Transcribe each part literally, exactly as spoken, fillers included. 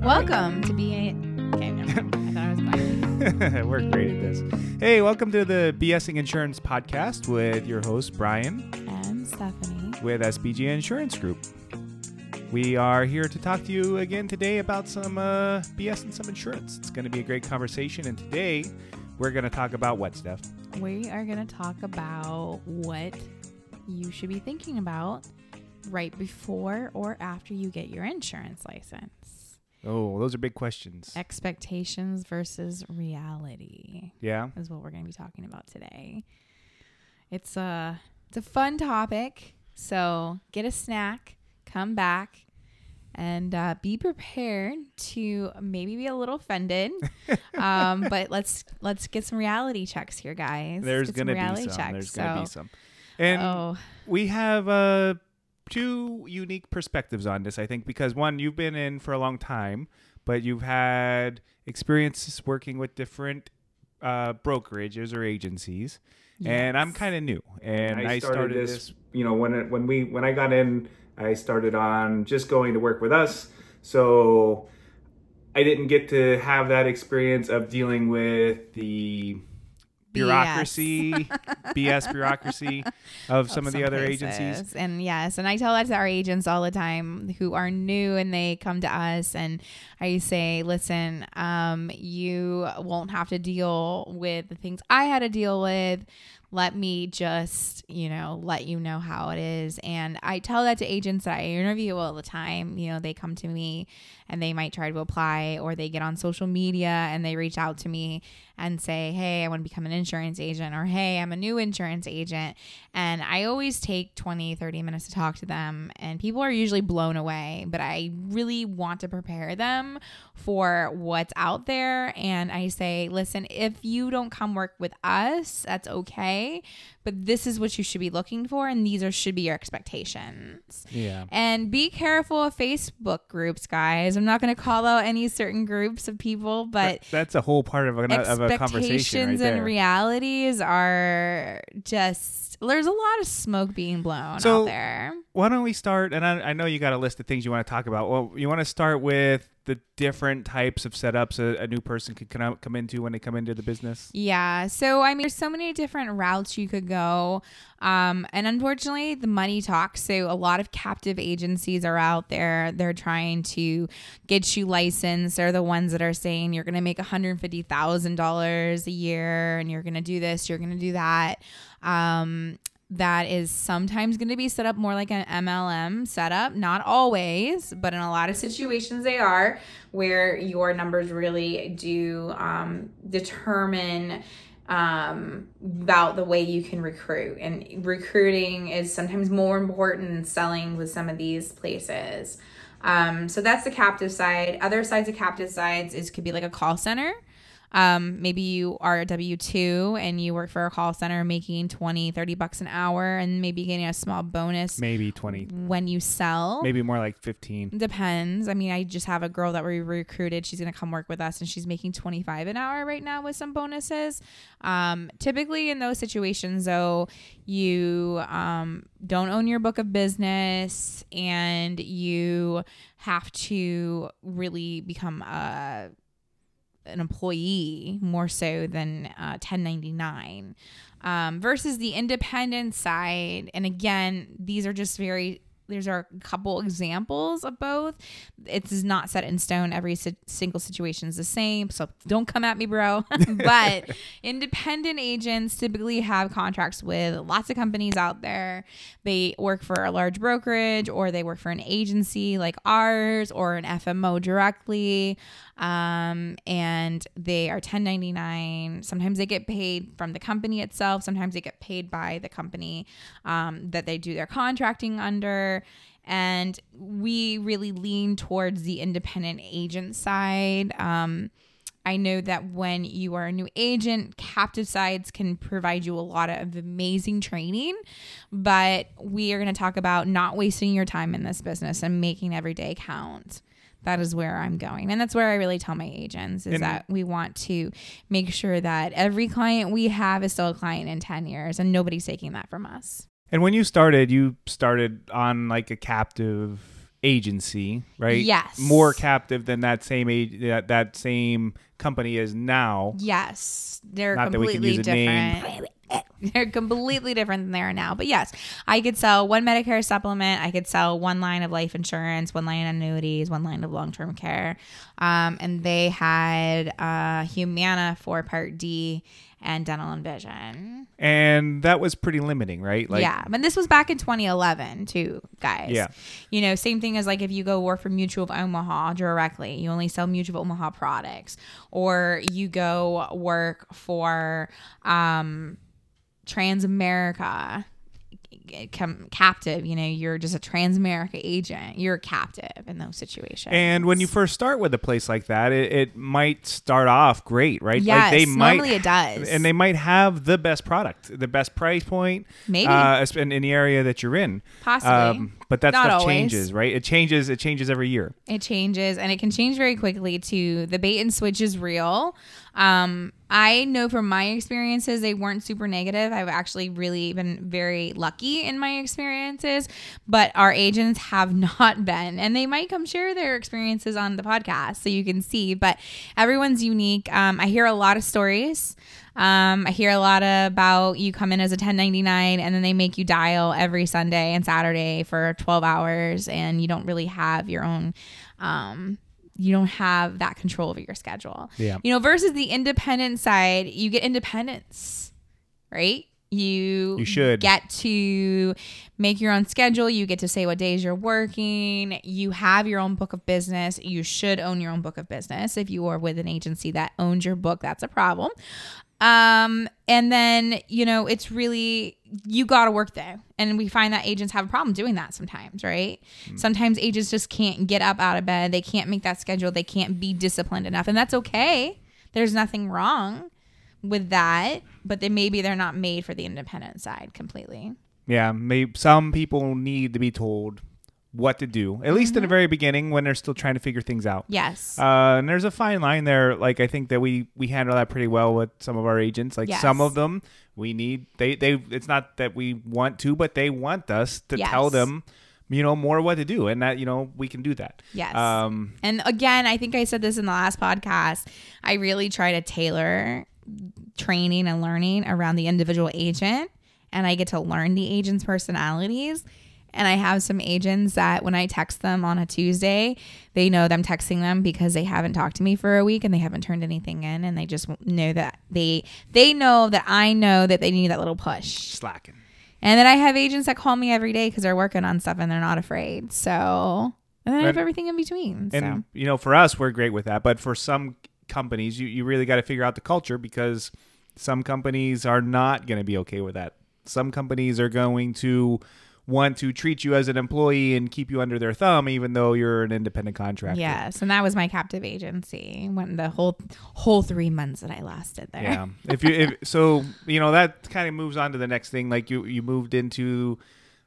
Welcome to B A. Okay, no, I thought I was going. We're great at this. Hey, welcome to the BSing Insurance Podcast with your host, Brian. And Stephanie. With S B G Insurance Group. We are here to talk to you again today about some uh, B S and some insurance. It's going to be a great conversation. And today, we're going to talk about what, Steph? We are going to talk about what you should be thinking about right before or after you get your insurance license. Oh, those are big questions. Expectations versus reality. Yeah. Is what we're going to be talking about today. It's a, it's a fun topic. So get a snack, come back, and uh, be prepared to maybe be a little offended. um, but let's let's get some reality checks here, guys. There's going to to be some. Checks. There's So, going to be some. And oh. we have uh, two unique perspectives on this, I think, because one, you've been in for a long time, but you've had experiences working with different uh, brokerages or agencies. Yes. And I'm kind of new. And I, I started, started this, this, you know, when it, when we when I got in, I started on just going to work with us. So I didn't get to have that experience of dealing with the bureaucracy, B S bureaucracy of some of, some of the other places. agencies. And yes, and I tell that to our agents all the time who are new and they come to us and I say, listen, um, you won't have to deal with the things I had to deal with. Let me just, you know, let you know how it is. And I tell that to agents that I interview all the time. You know, they come to me and they might try to apply, or they get on social media and they reach out to me and say, hey, I want to become an insurance agent, or hey, I'm a new insurance agent. And I always take twenty, thirty minutes to talk to them, and people are usually blown away, but I really want to prepare them for what's out there. And I say, listen, if you don't come work with us, that's okay, but this is what you should be looking for, and these are should be your expectations. Yeah. And be careful of Facebook groups, guys. I'm not going to call out any certain groups of people, but that, that's a whole part of a, of a conversation right there. Expectations and realities are just, there's a lot of smoke being blown so out there. Why don't we start, and I, I know you got a list of things you want to talk about. Well, you want to start with the different types of setups a, a new person could come, come into when they come into the business? Yeah. So, I mean, there's so many different routes you could go. Um, and unfortunately, the money talks. So a lot of captive agencies are out there. They're trying to get you licensed. They're the ones that are saying you're going to make one hundred fifty thousand dollars a year and you're going to do this, you're going to do that. Um, that is sometimes going to be set up more like an M L M setup. Not always, but in a lot of situations they are, where your numbers really do um, determine um, about the way you can recruit. And recruiting is sometimes more important than selling with some of these places. Um, so that's the captive side. Other sides of captive sides is could be like a call center. Um, maybe you are a W two and you work for a call center making twenty, thirty bucks an hour and maybe getting a small bonus. Maybe twenty. When you sell. Maybe more like fifteen. Depends. I mean, I just have a girl that we recruited. She's going to come work with us and she's making twenty-five an hour right now with some bonuses. Um, typically in those situations though, you, um, don't own your book of business and you have to really become a an employee more so than uh, ten ninety-nine um, versus the independent side. And again, these are just very, there's are a couple examples of both. It's not set in stone. Every si- single situation is the same. So don't come at me, bro. But independent agents typically have contracts with lots of companies out there. They work for a large brokerage or they work for an agency like ours or an F M O directly. Um, and they are ten ninety-nine. Sometimes they get paid from the company itself. Sometimes they get paid by the company um, that they do their contracting under. And we really lean towards the independent agent side. Um, I know that when you are a new agent, captive sides can provide you a lot of amazing training, but we are going to talk about not wasting your time in this business and making every day count. That is where I'm going. And that's where I really tell my agents is and that we want to make sure that every client we have is still a client in ten years and nobody's taking that from us. And when you started, you started on like a captive agency, right? Yes. More captive than that same age, that, that same company is now. Yes. They're Not that we completely can use a name. different. They're completely different than they are now. But yes, I could sell one Medicare supplement. I could sell one line of life insurance, one line of annuities, one line of long-term care. Um, and they had uh, Humana for Part D and dental and vision. And that was pretty limiting, right? Like, yeah. But this was back in twenty eleven too, guys. Yeah. You know, same thing as like if you go work for Mutual of Omaha directly, you only sell Mutual of Omaha products. Or you go work for um, Transamerica come captive, you know, you're just a Transamerica agent. You're captive in those situations. And when you first start with a place like that, it, it might start off great, right? Yes, like they might, normally it does. And they might have the best product, the best price point. Maybe. Uh, in, in the area that you're in. Possibly. But that Not stuff always. changes, right? It changes. It changes every year. It changes, and it can change very quickly too. The bait and switch is real. Um, I know from my experiences, they weren't super negative. I've actually really been very lucky in my experiences, but our agents have not been, and they might come share their experiences on the podcast so you can see, but everyone's unique. Um, I hear a lot of stories. Um, I hear a lot about you come in as a ten ninety-nine and then they make you dial every Sunday and Saturday for twelve hours, and you don't really have your own, um, you don't have that control over your schedule. Yeah. You know, versus the independent side, you get independence, right? You, You should. get to make your own schedule. You get to say what days you're working. You have your own book of business. You should own your own book of business. If you are with an agency that owns your book, that's a problem. Um, and then, you know, it's really, you got to work there. And we find that agents have a problem doing that sometimes, right? Mm. Sometimes agents just can't get up out of bed. They can't make that schedule. They can't be disciplined enough. And that's okay. There's nothing wrong with that, but then maybe they're not made for the independent side completely. Yeah. Maybe some people need to be told what to do, at least Mm-hmm. in the very beginning when they're still trying to figure things out. Yes. Uh, and there's a fine line there. Like, I think that we, we handle that pretty well with some of our agents. Like, Yes. some of them we need, they, they, it's not that we want to, but they want us to Yes. tell them, you know, more what to do, and that, you know, we can do that. Yes. Um, And again, I think I said this in the last podcast. I really try to tailor training and learning around the individual agent, and I get to learn the agent's personalities. And I have some agents that when I text them on a Tuesday, they know that I'm texting them because they haven't talked to me for a week and they haven't turned anything in, and they just know that they they know that I know that they need that little push. slacking. And then I have agents that call me every day because they're working on stuff and they're not afraid. So, and then I have And- everything in between. So. And, you know, for us, we're great with that. But for some companies, you, you really got to figure out the culture, because some companies are not going to be okay with that. Some companies are going to want to treat you as an employee and keep you under their thumb, even though you're an independent contractor. Yes, and that was my captive agency when the whole whole three months that I lasted there. Yeah. If you if so, you know, that kind of moves on to the next thing. Like, you you moved into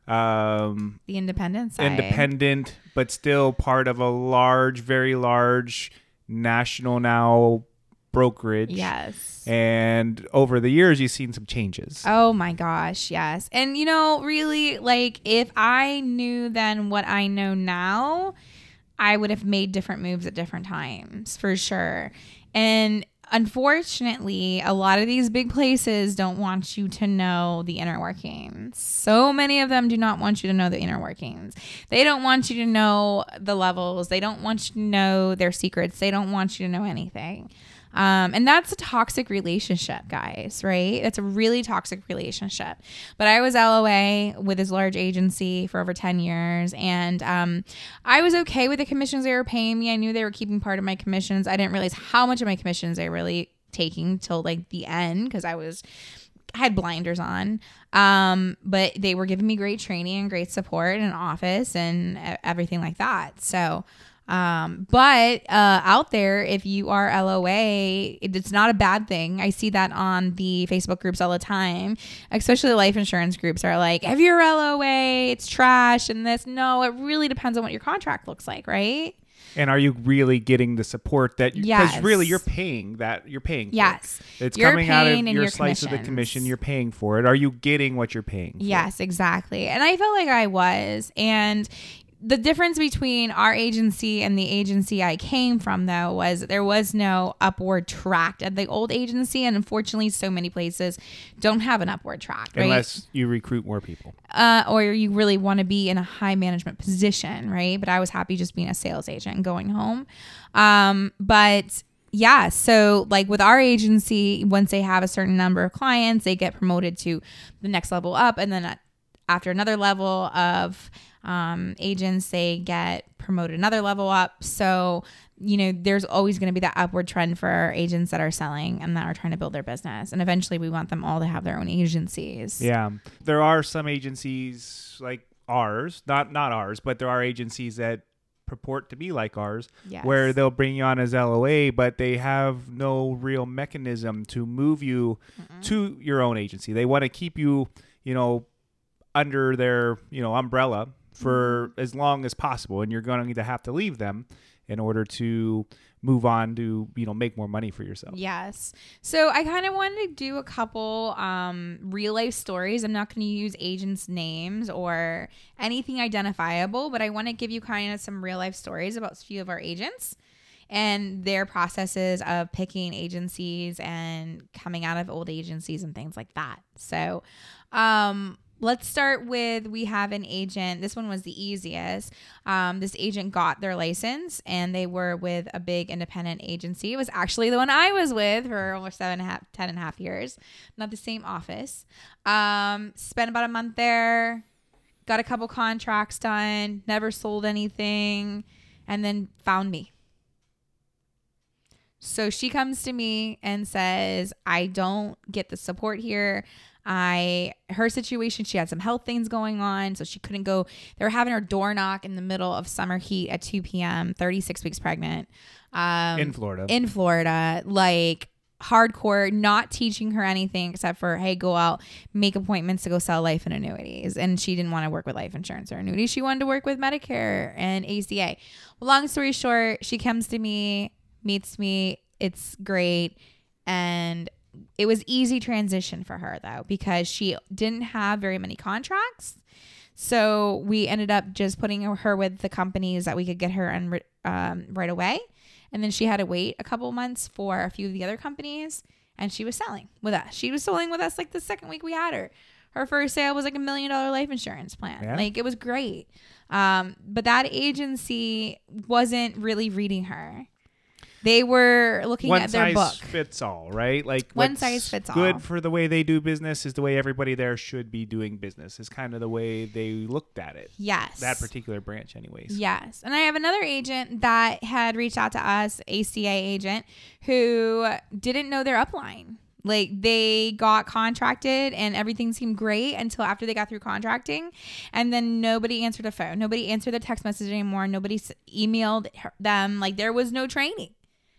um The independent side. independent, but still part of a large, very large national now brokerage. Yes. And over the years, you've seen some changes. Oh my gosh, yes. And you know, really, like, if I knew then what I know now, I would have made different moves at different times, for sure. And unfortunately, a lot of these big places don't want you to know the inner workings. So many of them do not want you to know the inner workings. They don't want you to know the levels. They don't want you to know their secrets. They don't want you to know anything. Um, and that's a toxic relationship, guys, right? It's a really toxic relationship. But I was L O A with this large agency for over ten years. And um, I was okay with the commissions they were paying me. I knew they were keeping part of my commissions. I didn't realize how much of my commissions they were really taking till like the end, because I was... I had blinders on, um, but they were giving me great training and great support and office and everything like that. So, um, but uh, out there, if you are L O A, it, it's not a bad thing. I see that on the Facebook groups all the time, especially life insurance groups are like, if you're L O A, it's trash and this. No, it really depends on what your contract looks like, right? And are you really getting the support that you, because Yes. really you're paying that you're paying for Yes. it. It's You're coming out of paying in your, your slice of the commissions. commission. You're paying for it. Are you getting what you're paying for? Yes, exactly. And I felt like I was. And the difference between our agency and the agency I came from, though, was there was no upward track at the old agency. And unfortunately, so many places don't have an upward track, right? Unless you recruit more people. Uh, or you really want to be in a high management position, right? But I was happy just being a sales agent and going home. Um, but yeah, so like with our agency, once they have a certain number of clients, they get promoted to the next level up. And then at, after another level of um, agents, they get promoted another level up. So, you know, there's always going to be that upward trend for our agents that are selling and that are trying to build their business. And eventually we want them all to have their own agencies. Yeah. There are some agencies like ours, not not ours, but there are agencies that purport to be like ours, Yes. where they'll bring you on as L O A, but they have no real mechanism to move you Mm-mm. to your own agency. They want to keep you, you know, under their, you know, umbrella for mm-hmm. as long as possible, and you're going to have to leave them in order to move on to, you know, make more money for yourself. Yes. So I kind of wanted to do a couple um, real life stories. I'm not going to use agents' names or anything identifiable, but I want to give you kind of some real life stories about a few of our agents and their processes of picking agencies and coming out of old agencies and things like that. So, um, let's start with, we have an agent. This one was the easiest. Um, this agent got their license and they were with a big independent agency. It was actually the one I was with for almost seven and a half, ten and a half years. Not the same office. Um, spent about a month there, got a couple contracts done, never sold anything, and then found me. So she comes to me and says, I don't get the support here. I, her situation, she had some health things going on, so she couldn't go. They were having her door knock in the middle of summer heat at two p.m., thirty-six weeks pregnant. Um, in Florida. In Florida, like hardcore, not teaching her anything except for, hey, go out, make appointments to go sell life and annuities. And she didn't want to work with life insurance or annuities. She wanted to work with Medicare and A C A. Well, long story short, she comes to me, meets me. It's great. And it was easy transition for her though, because she didn't have very many contracts. So we ended up just putting her with the companies that we could get her on um, right away. And then she had to wait a couple months for a few of the other companies, and she was selling with us. She was selling with us like the second week we had her. Her first sale was like a million dollar life insurance plan. Yeah. Like it was great. Um, but that agency wasn't really reading her. They were looking One at their book. One size fits all, right? Like one size fits all. Good for the way they do business is the way everybody there should be doing business. Is kind of the way they looked at it. Yes. That particular branch, anyways. Yes. And I have another agent that had reached out to us, A C A agent, who didn't know their upline. Like they got contracted and everything seemed great until after they got through contracting, and then nobody answered the phone. Nobody answered the text message anymore. Nobody emailed them. Like there was no training.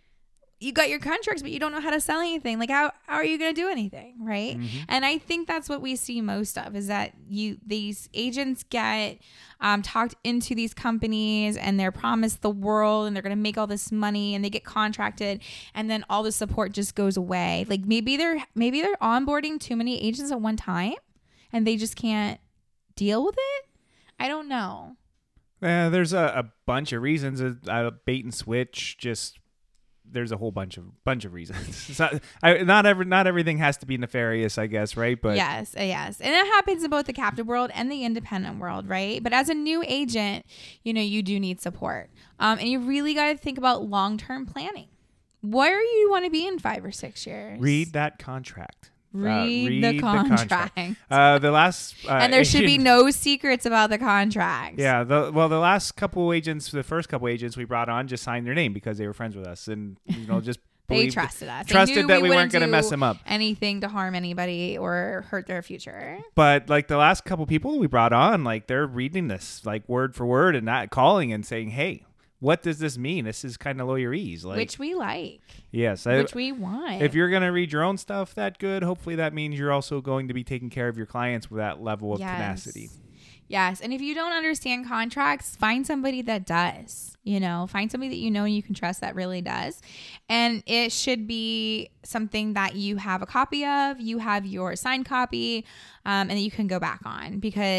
You got your contracts, but you don't know how to sell anything. Like how, how are you going to do anything? Right. Mm-hmm. And I think that's what we see most of, is that you, these agents get um, talked into these companies and they're promised the world and they're going to make all this money and they get contracted, and then all the support just goes away. Like maybe they're, maybe they're onboarding too many agents at one time and they just can't deal with it. I don't know. Yeah, there's a, a bunch of reasons. A, a bait and switch, just, there's a whole bunch of bunch of reasons. It's not, I, not every not everything has to be nefarious, I guess, right? But yes, yes, and it happens in both the captive world and the independent world, right? But as a new agent, you know, you do need support, um, and you really got to think about long term planning. Where you want to be in five or six years? Read that contract. Read, uh, read the contract. The, contract. Uh, the last, uh, and there should be no secrets about the contract. Yeah. The, well, the last couple agents, the first couple agents we brought on, just signed their name because they were friends with us, and you know, just they trusted us. Trusted they knew that we, we weren't going to mess them up. Anything to harm anybody or hurt their future. But like the last couple people we brought on, like they're reading this like word for word and not calling and saying, "Hey, what does this mean?" This is kind of lawyerese, like, which we like. Yes, which I, we want. If you're gonna read your own stuff that good, hopefully that means you're also going to be taking care of your clients with that level of yes. tenacity. Yes, and if you don't understand contracts, find somebody that does. You know, find somebody that you know and you can trust that really does. And it should be something that you have a copy of, you have your signed copy, um, and that you can go back on, because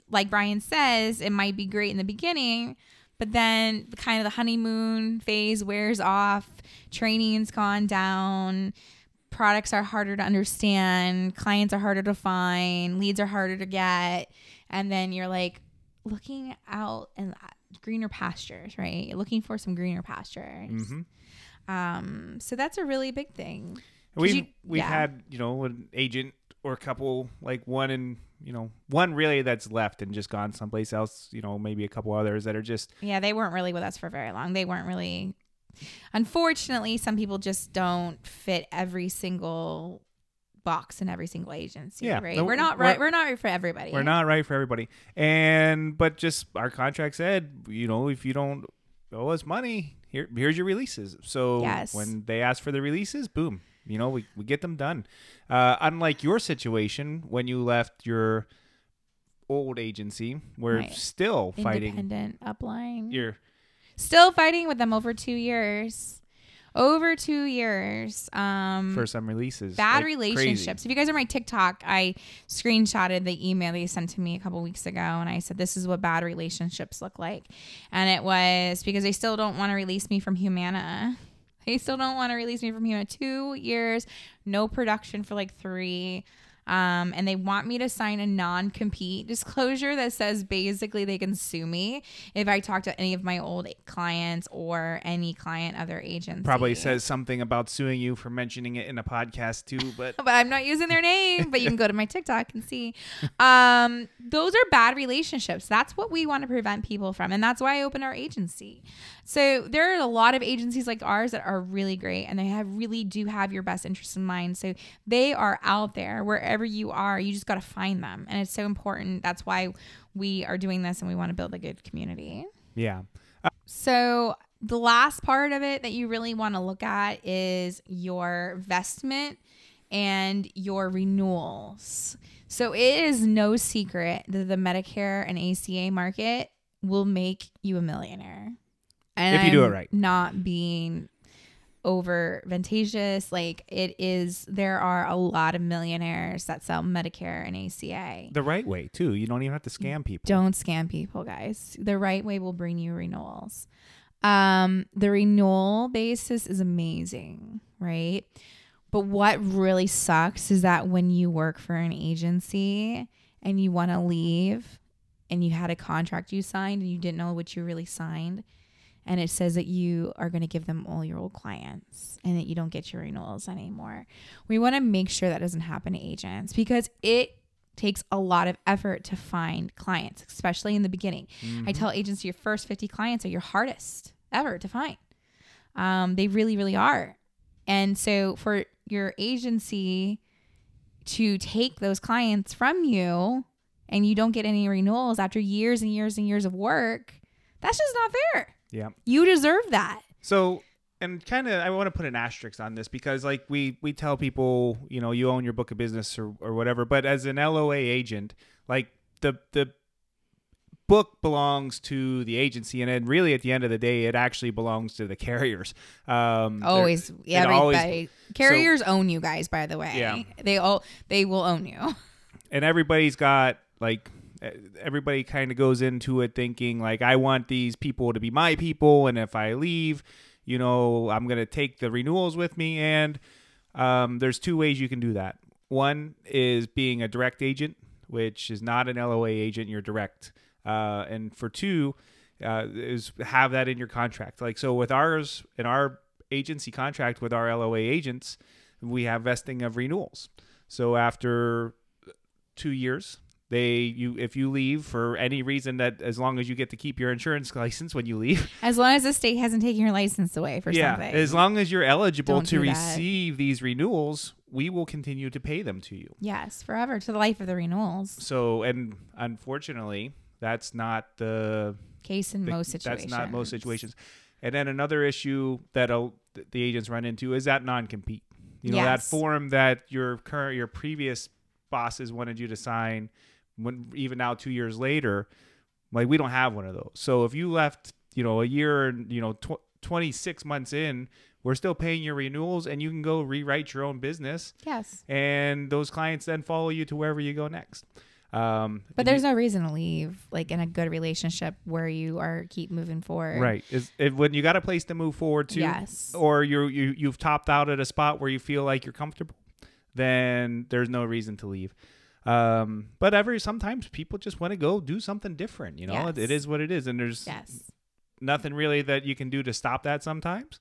like Brian says, it might be great in the beginning, but then kind of the honeymoon phase wears off, training's gone down, products are harder to understand, clients are harder to find, leads are harder to get, and then you're like looking out and greener pastures, right? You're looking for some greener pastures. Mm-hmm. Um, so that's a really big thing. 'Cause We've you- we've yeah. had, you know, an agent or a couple, like one in, you know, one really that's left and just gone someplace else, you know, maybe a couple others that are just, Yeah, they weren't really with us for very long. They weren't really. Unfortunately, some people just don't fit every single box in every single agency. Yeah, right. no, We're not we're- right. We're not right for everybody. we're not right for everybody. And, but just our contract said, you know, if you don't owe us money, here, here's your releases. So Yes. when they ask for the releases, boom, you know, we, we get them done. Uh, unlike your situation, when you left your old agency, we're Right. still fighting. Independent upline. You're Still fighting with them over two years. Over two years. Um, for some releases. bad like relationships. crazy. If you guys are my TikTok, I screenshotted the email they sent to me a couple weeks ago, and I said, this is what bad relationships look like. And it was because they still don't want to release me from Humana. They still don't want to release me from Humana. Two years, no production for like three. Um, and they want me to sign a non-compete disclosure that says basically they can sue me if I talk to any of my old clients or any client other agency. Probably says something about suing you for mentioning it in a podcast too, but But I'm not using their name, but you can go to my TikTok and see. Um, those are bad relationships. That's what we want to prevent people from. And that's why I opened our agency. So there are a lot of agencies like ours that are really great and they have really do have your best interests in mind. So they are out there wherever you are. You just got to find them. And it's so important. That's why we are doing this and we want to build a good community. yeah. So the last part of it that you really want to look at is your vestment and your renewals. So it is no secret that the Medicare and A C A market will make you a millionaire. And If you do it I'm right. Not being over ventacious. Like it is, there are a lot of millionaires that sell Medicare and A C A. The right way too. You don't even have to scam people. Don't scam people, guys. The right way will bring you renewals. Um, the renewal basis is amazing, right? But what really sucks is that when you work for an agency and you want to leave and you had a contract you signed and you didn't know what you really signed, and it says that you are going to give them all your old clients and that you don't get your renewals anymore. We want to make sure that doesn't happen to agents because it takes a lot of effort to find clients, especially in the beginning. Mm-hmm. I tell agents your first fifty clients are your hardest ever to find. Um, they really, really are. And so for your agency to take those clients from you and you don't get any renewals after years and years and years of work, that's just not fair. Yeah. You deserve that. So, and kind of, I want to put an asterisk on this because, like, we we tell people, you know, you own your book of business or, or whatever. But as an L O A agent, like the the book belongs to the agency, and then really at the end of the day, it actually belongs to the carriers. Um, Always, they're- yeah. it always- Everybody, carriers own you guys. By the way, Yeah. they all they will own you. and everybody's got like everybody kind of goes into it thinking like, I want these people to be my people, and if I leave, you know, I'm gonna take the renewals with me. And um, there's two ways you can do that. One is being a direct agent, which is not an L O A agent. You're direct. Uh, and for two, uh, is have that in your contract. Like, so with ours, in our agency contract with our L O A agents, we have vesting of renewals. So after two years, they you if you leave for any reason, that as long as you get to keep your insurance license when you leave, As long as the state hasn't taken your license away for yeah, something. as long as you're eligible Don't to do that. receive these renewals, we will continue to pay them to you. Yes, forever to the life of the renewals. So, and unfortunately, that's not the Case in the- most situations. That's not most situations. And then another issue that uh, the agents run into is that non-compete. You know, that Yes. form that your current, your previous bosses wanted you to sign, when even now two years later, like we don't have one of those. So if you left, you know, a year and you know tw- twenty-six months in, we're still paying your renewals, and you can go rewrite your own business, Yes. and those clients then follow you to wherever you go next. Um, But there's no reason to leave, like in a good relationship where you are keep moving forward. right. Is if, when you got a place to move forward to, Yes. or you're, you you've topped out at a spot where you feel like you're comfortable, then there's no reason to leave. Um, but every sometimes people just want to go do something different. You know, Yes. it, it is what it is, and there's Yes. nothing really that you can do to stop that sometimes.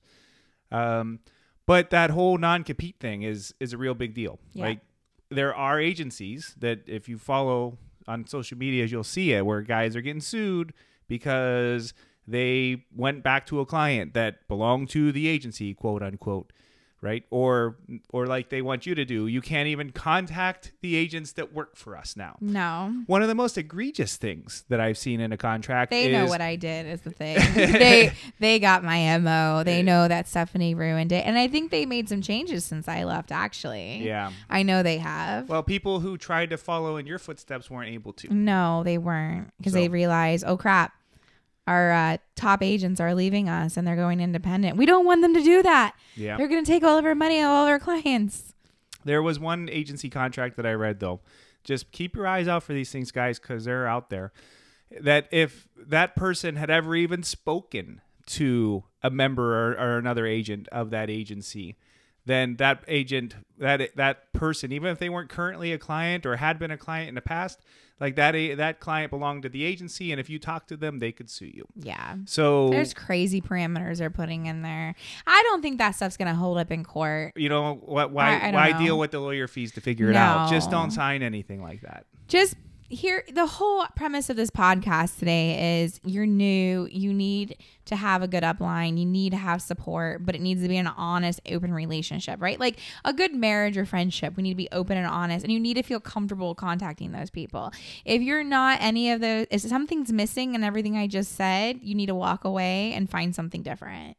Um, but that whole non-compete thing is is a real big deal. Yeah. Like there are agencies that if you follow on social media, you'll see it where guys are getting sued because they went back to a client that belonged to the agency, quote unquote. Right. Or or like they want you to do. You can't even contact the agents that work for us now. No. One of the most egregious things that I've seen in a contract They is know what I did is the thing. they they got my M O. They know that Stephanie ruined it. And I think they made some changes since I left, actually. Yeah. I know they have. Well, people who tried to follow in your footsteps weren't able to. No, they weren't. Because So- they realized, oh crap, our uh, top agents are leaving us and they're going independent. We don't want them to do that. Yeah. They're going to take all of our money and all of our clients. There was one agency contract that I read, though. Just keep your eyes out for these things, guys, because they're out there. That if that person had ever even spoken to a member or, or another agent of that agency, then that agent, that that person, even if they weren't currently a client or had been a client in the past, like that that client belonged to the agency, and if you talk to them, they could sue you. Yeah. So There's crazy parameters they're putting in there. I don't think that stuff's going to hold up in court. you know what? Why I- I don't why know. deal with the lawyer fees to figure it out? Just No. don't sign anything like that. Just here, the whole premise of this podcast today is you're new. You need to have a good upline. You need to have support, but it needs to be an honest, open relationship, right? Like a good marriage or friendship, we need to be open and honest, and you need to feel comfortable contacting those people. If you're not any of those, if something's missing in everything I just said, you need to walk away and find something different.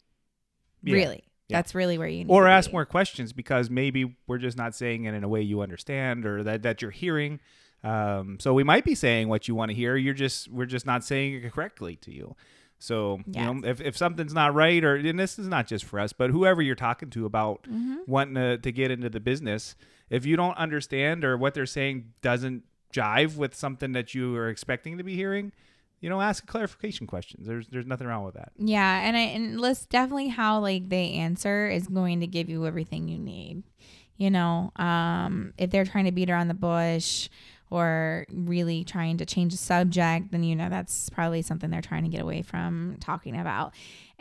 Yeah. Really. Yeah. That's really where you need Or to ask be. more questions because maybe we're just not saying it in a way you understand or that, that you're hearing. Um, so we might be saying what you want to hear. You're just we're just not saying it correctly to you. So Yes. you know, if, if something's not right, or and this is not just for us, but whoever you're talking to about Mm-hmm. wanting to, to get into the business, if you don't understand or what they're saying doesn't jive with something that you are expecting to be hearing, you know, ask clarification questions. There's there's nothing wrong with that. Yeah, and I and list definitely how like they answer is going to give you everything you need. You know, um, if they're trying to beat around the bush or really trying to change the subject, then you know that's probably something they're trying to get away from talking about.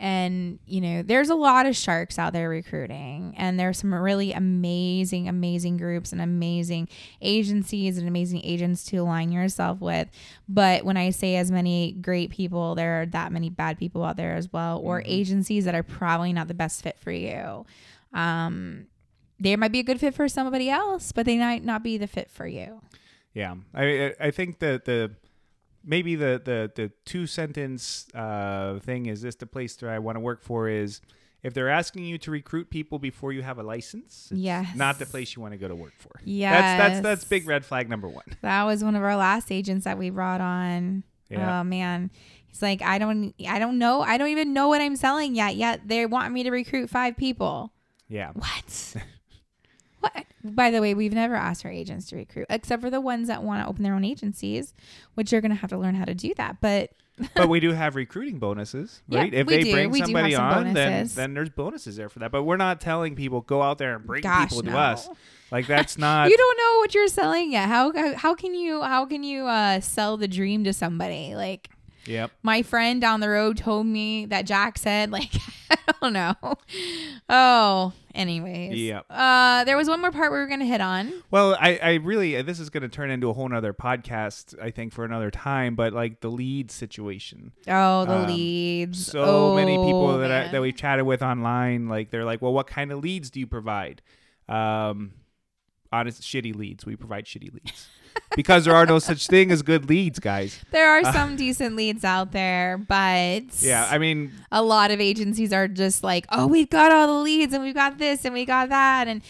And you know, there's a lot of sharks out there recruiting, and there's some really amazing, amazing groups and amazing agencies and amazing agents to align yourself with. But when I say as many great people, there are that many bad people out there as well, or Mm-hmm. agencies that are probably not the best fit for you. Um, they might be a good fit for somebody else, but they might not be the fit for you. Yeah, I I think that the maybe the the the two sentence uh, thing is this: the place that I want to work for is if they're asking you to recruit people before you have a license, it's Yes. not the place you want to go to work for. Yes. that's that's that's big red flag number one. That was one of our last agents that we brought on. Yeah. Oh man. He's like, I don't, I don't know. I don't even know what I'm selling yet. Yet they want me to recruit five people. Yeah, What? What? By the way, we've never asked our agents to recruit, except for the ones that want to open their own agencies, which you're going to have to learn how to do that. But but we do have recruiting bonuses, Yeah, right? If we they do. bring We do somebody have some on, then bonuses. then there's bonuses there for that. But we're not telling people go out there and bring Gosh, people to no. us. Like that's not. you don't know what you're selling yet. How how, how can you how can you uh, sell the dream to somebody? Like Yep. my friend down the road told me that Jack said, like, I don't know. Oh, anyways. Yep. Uh, there was one more part we were going to hit on. Well, I, I really, this is going to turn into a whole nother podcast, I think, for another time, but like the lead situation. Oh, the Um, leads. So oh, many people that I, man. that we've chatted with online, like they're like, well, what kind of leads do you provide? Um, honest, shitty leads. We provide shitty leads. Because there are no such thing as good leads, guys. There are some decent leads out there, but Yeah, I mean, a lot of agencies are just like, oh, we've got all the leads and we've got this and we got that. And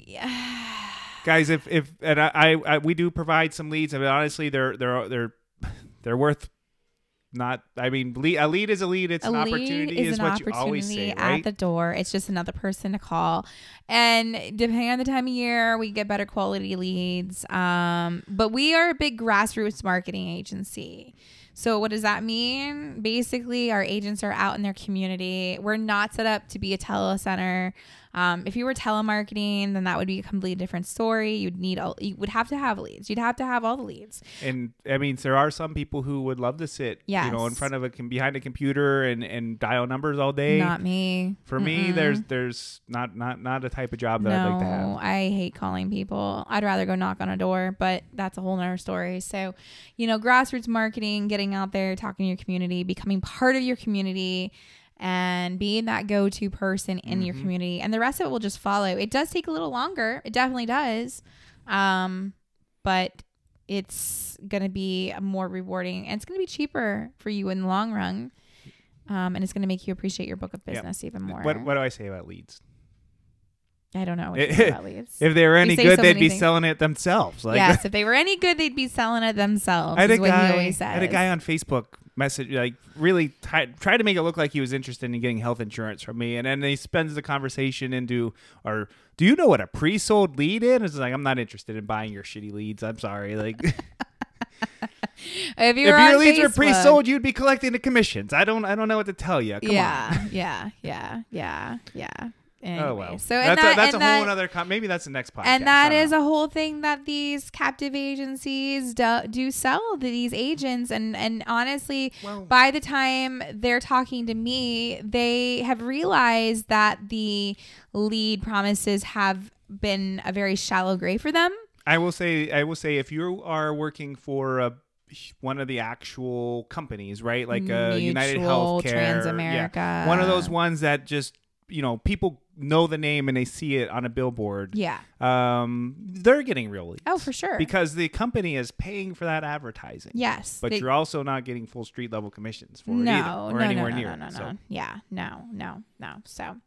guys, if if and I, I, I we do provide some leads, and honestly, they're they're they're they're worth not. I mean, lead, a lead is a lead. It's A an lead opportunity. is Is an what you always say, opportunity at right? the door. It's just another person to call, and depending on the time of year, we get better quality leads. Um, but we are a big grassroots marketing agency. So what does that mean? Basically, our agents are out in their community. We're not set up to be a telecenter. Um, if you were telemarketing, then that would be a completely different story. You'd need, all, you would have to have leads. You'd have to have all the leads. And I mean, there are some people who would love to sit, you know, in Yes. front of a com- behind a computer and, and dial numbers all day. Not me. For me, Mm-mm. there's there's not not not a type of job that no, I'd like to have. I hate calling people. I'd rather go knock on a door, but that's a whole nother story. So, you know, grassroots marketing, getting out there, talking to your community, becoming part of your community, and being that go-to person in your Mhm. community, and the rest of it will just follow. It does take a little longer. It definitely does. Um, but it's going to be more rewarding, and it's going to be cheaper for you in the long run. Um, and it's going to make you appreciate your book of Yeah. business even more. What what do I say about leads? I don't know what to say about leads. If they were any say good, so they'd many be things. selling it themselves. Like, Yes, if they were any good, they'd be selling it themselves. I had is a what guy. he always I says. had a guy on Facebook message, like really t- tried to make it look like he was interested in getting health insurance from me, and then he spends the conversation into, or do you know what a pre-sold lead is? It's like, I'm not interested in buying your shitty leads. I'm sorry. Like, if If you're your on leads were Facebook- pre-sold, you'd be collecting the commissions. I don't. I don't know what to tell you. Come yeah, on. yeah, yeah, yeah, yeah. Anyway, Oh well. So and that's that, a, that's and a whole that, other. Con- maybe that's the next podcast. and that is a whole thing that these captive agencies do, do sell to these agents, and and honestly, Well- by the time they're talking to me, they have realized that the lead promises have been a very shallow grave for them. I will say. I will say, if you are working for a one of the actual companies, right? Like uh, United Mutual, Healthcare, Transamerica. yeah, one of those ones that just, you know, people know the name and they see it on a billboard. Yeah. Um, they're getting real leads. Oh, for sure. Because the company is paying for that advertising. Yes. But they- you're also not getting full street level commissions for it no, either, or no, anywhere no, no, near. no, no, it. no. So Yeah, no, no, no. So,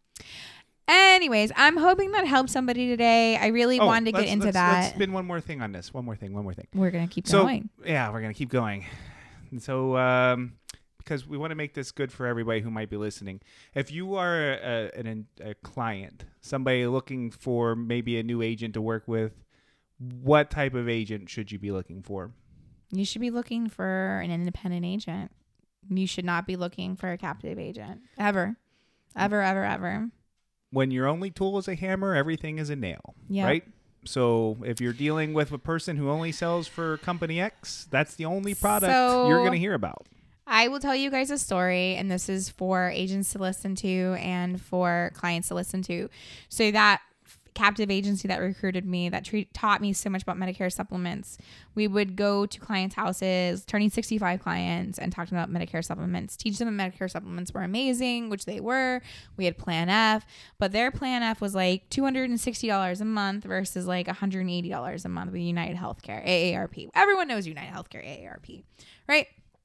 anyways, I'm hoping that helped somebody today. I really Oh, wanted to get let's- into let's, that. Let's spin one more thing on this. One more thing. One more thing. We're gonna keep So going. yeah, we're gonna keep going. And so um, because we want to make this good for everybody who might be listening. If you are a, an, a client, somebody looking for maybe a new agent to work with, what type of agent should you be looking for? You should be looking for an independent agent. You should not be looking for a captive agent ever, ever, ever, ever. When your only tool is a hammer, everything is a nail. Yep. Right? So if you're dealing with a person who only sells for company X, that's the only product So- you're going to hear about. I will tell you guys a story, and this is for agents to listen to and for clients to listen to. So that captive agency that recruited me, that treat, taught me so much about Medicare supplements, we would go to clients' houses, turning sixty-five clients, and talking about Medicare supplements, teach them that Medicare supplements were amazing, which they were. We had Plan F, but their Plan F was like two hundred sixty dollars a month versus like one hundred eighty dollars a month with United Healthcare, A A R P. Everyone knows United Healthcare, A A R P, right?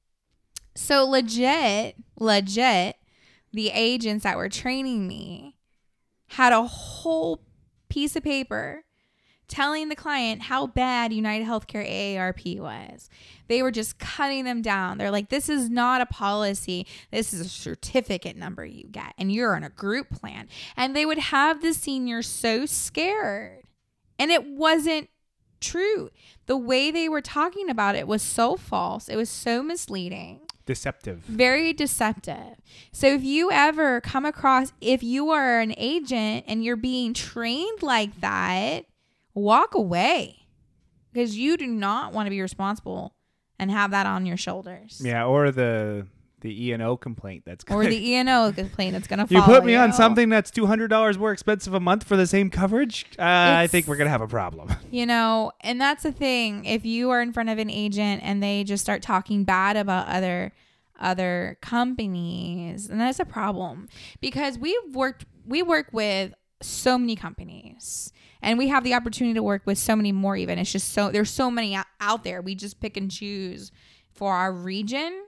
So legit, legit, the agents that were training me had a whole piece of paper telling the client how bad United Healthcare A A R P was. They were just cutting them down. They're like, this is not a policy. This is a certificate number you get, and you're on a group plan. And they would have the seniors so scared. And it wasn't true. The way they were talking about it was so false. It was so misleading. Deceptive. Very deceptive. So if you ever come across, if you are an agent and you're being trained like that, walk away, because you do not want to be responsible and have that on your shoulders. Yeah, or the the E and O complaint that's Or the E and O complaint that's going to you follow put me you. on something that's two hundred dollars more expensive a month for the same coverage. Uh, I It's- think we're gonna have a problem. You know, and that's the thing. If you are in front of an agent and they just start talking bad about other other companies, and that's a problem, because we've worked we work with so many companies, and we have the opportunity to work with so many more. Even it's just so there's so many out, out there. We just pick and choose for our region.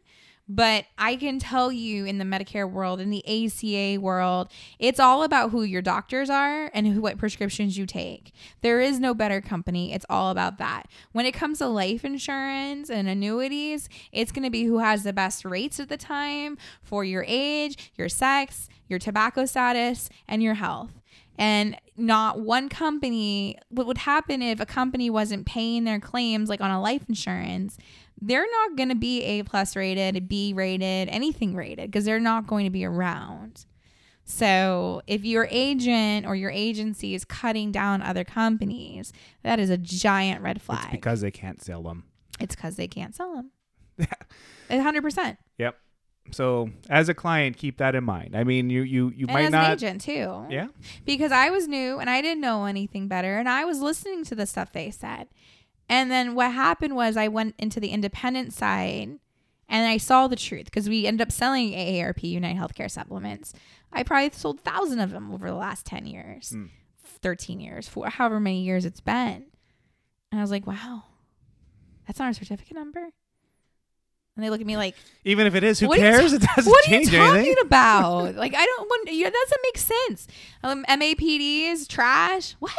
But I can tell you in the Medicare world, in the A C A world, it's all about who your doctors are and who, what prescriptions you take. There is no better company. It's all about that. When it comes to life insurance and annuities, it's going to be who has the best rates at the time for your age, your sex, your tobacco status, and your health. And not one company, what would happen if a company wasn't paying their claims like on a life insurance, they're not going to be A plus rated, B rated, anything rated, because they're not going to be around. So if your agent or your agency is cutting down other companies, that is a giant red flag. It's because they can't sell them. It's because they can't sell them. one hundred percent. Yep. So as a client, keep that in mind. I mean, you you you and might as not. an agent too. Yeah. Because I was new and I didn't know anything better, and I was listening to the stuff they said. And then what happened was I went into the independent side and I saw the truth, because we ended up selling A A R P, United Healthcare Supplements. I probably sold a thousand of them over the last ten years, mm. thirteen years, for however many years it's been. And I was like, wow, that's not our certificate number. And they look at me like, even if it is, who cares? Ta- it doesn't what change anything. What are you anything. talking about? Like, I don't want, that doesn't make sense. Um, M A P D is trash. What?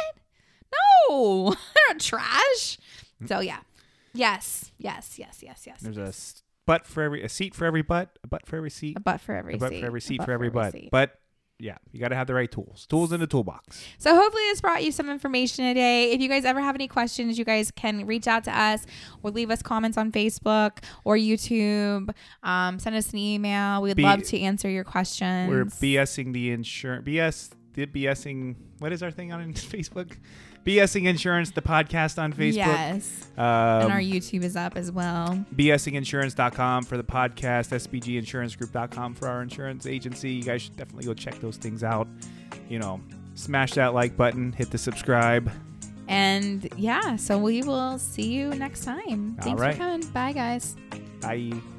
No, they're not trash. So yeah, yes, yes, yes, yes, yes. There's yes. a butt for every, a seat for every butt, a butt for every seat, a butt for every a butt seat, for every seat a for every butt. seat. But yeah, you got to have the right tools. Tools in the toolbox. So hopefully this brought you some information today. If you guys ever have any questions, you guys can reach out to us or leave us comments on Facebook or YouTube. Um, send us an email. We'd B- love to answer your questions. We're BSing the insurance. B S did BSing. What is our thing on Facebook? BSing Insurance, the podcast on Facebook. Yes. Um, and our YouTube is up as well. B S ing insurance dot com for the podcast. S B G insurance group dot com for our insurance agency. You guys should definitely go check those things out. You know, smash that like button. Hit the subscribe. And yeah, so we will see you next time. All Thanks right. for coming. Bye, guys. Bye.